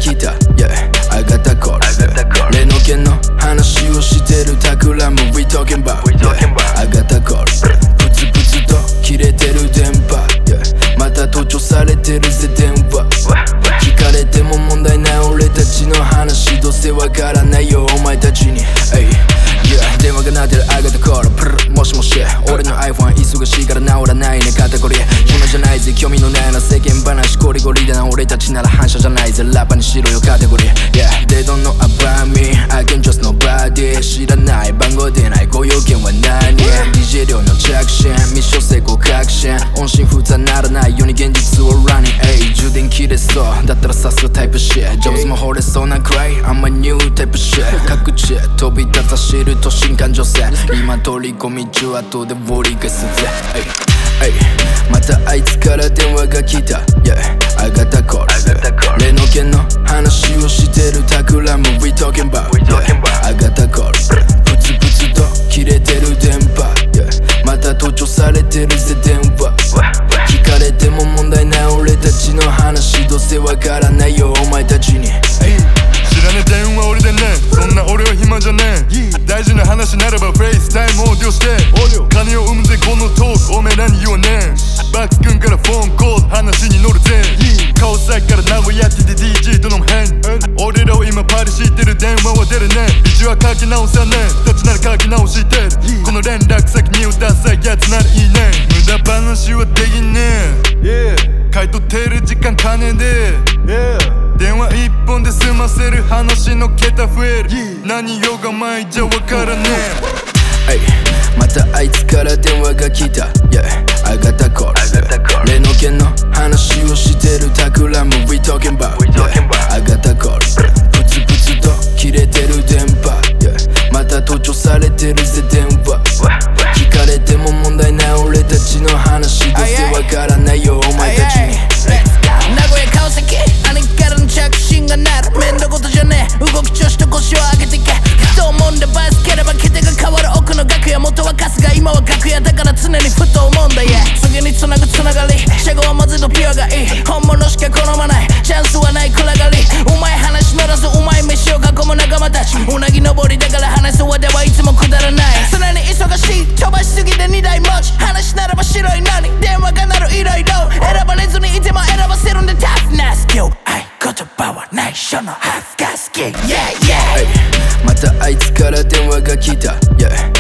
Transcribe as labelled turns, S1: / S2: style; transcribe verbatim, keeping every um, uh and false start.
S1: 来た、yeah、I got a call、例の件の話をしてるたくらも We talking about、yeah、I got a call、プツプツと切れてる電波、yeah、また盗聴されてるぜ電話、聞かれても問題ない俺たちの話、どうせわからないよお前たちに、hey、yeah、電話が鳴ってる I got a call、プルもしもし俺の iPhone 忙しいから治らないね肩こり、暇じゃないぜ興味のないな世間話ゴリゴリだな俺たちなら反射じゃないぜラッパにしろよカテゴリー、yeah、they don't know about me I can trust nobody 知らない番号出ないご用件は何 ディージェー 量の着信ミッション成功確信音信不通ならないように現実を running、ey、充電切れそうだったらさすがタイプ shit 上手も惚れそうなくらい I'm a new type of shit 各地へ飛び立たしる都心間女性今取り込み中後でボリーすぜ、ey、ey、またあいつから電話が来た、yeah、I got a call、例の件の話をしてるたくらも We talking about、yeah、I got a call、プツプツと切れてる電波、yeah、また盗聴されてるぜ電話、聞かれても問題ない俺たちの話、どうせわからないよお前たちに、
S2: 知らねえ電話俺でねそんな俺は暇じゃねえ大事な話ならばフェイスタイムオーディオして金を生むぜこのトークおめえ何言わねえバックス君からフォンコール話に乗るぜ顔さっきから名古屋やってて ディージェー との変俺らを今パリしてる電話は出るね一話書き直さねえ立ちなら書き直してるこの連絡先にうダサいやつならいいね無駄話はできねえ買い取ってる時間金で電話一本で済ませる話の桁増える何よが前じゃわからね
S1: え、hey、またあいつから電話が来た、yeah、I got a call、例の件の話をしてるたくらも We talking about、yeah、I got a call、プツプツと切れてる電波、yeah、また盗聴されてるぜ電話、聞かれても問題ない俺たちの話、どうせわからないよお前たちに、
S3: 名古屋川崎兄貴からの着信が鳴る面倒事じゃねえ動き調子と腰を上げてけ人をもんでバス蹴れば桁が変わる奥の楽屋元は春日今は楽屋だから常にふと思うんだ、yeah、次につなぐつながりシャゴはまずとピュアがいい本物しか好まないチャンスはない暗がりうまい話乗らずうまい飯を囲む仲間たちうなぎ登りだから話す話ではいつもくだらない常に忙しい飛ばしすぎて二台持ち話ならば白いのに電話が鳴るいろいろ選ばれずにいても選ばせるんでタフなスキル愛言葉は内緒のハーフが好き Yeah yeah、
S1: hey、またあいつから電話が来た、yeah